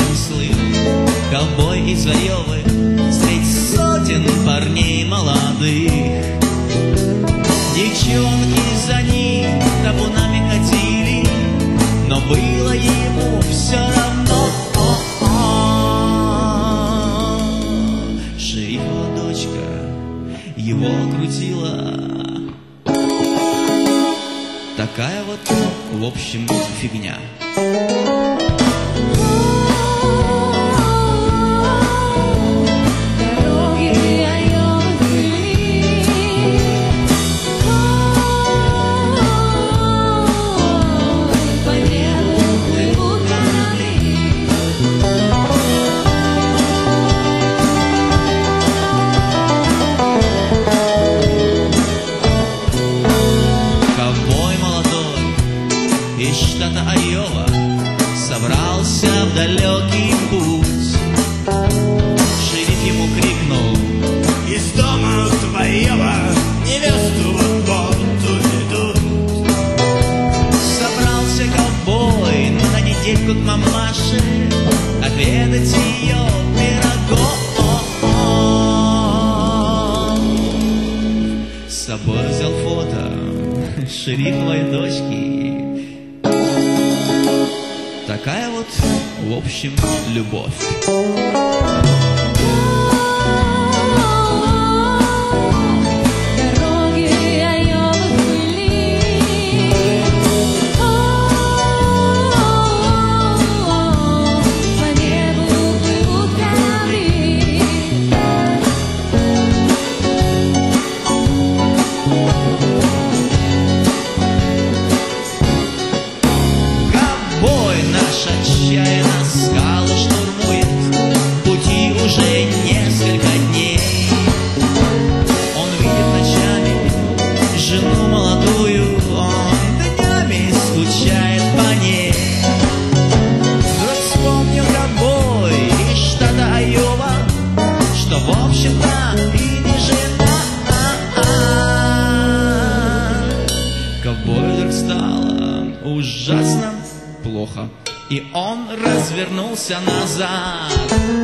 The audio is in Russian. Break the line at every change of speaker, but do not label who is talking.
слыл ковбой из Айовы средь сотен парней молодых. Девчонки за ним табунами ходили, но было ему все равно. Шерифова дочка его крутила. Такая вот, в общем, фигня. Из штата Айова собрался в далекий путь. Шериф ему крикнул: из дома твоего невесту вот уведут. Собрался ковбой на недельку к мамаше отведать ее пирогов. С собой взял фото шерифовой дочки. Такая вот, в общем, любовь. Отчаянно скалы штурмует, пути уже несколько дней. Он видит ночами жену молодую, он днями скучает по ней. Вдруг вспомнил ковбой из штата Айова, что в общем-то и не жена. Ковбою вдруг стало ужасно плохо, и он развернулся назад.